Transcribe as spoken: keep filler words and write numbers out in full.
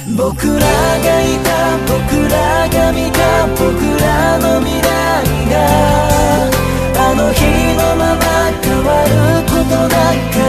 僕らがいた、僕らが見た、僕らの未来があの日のまま変わることなか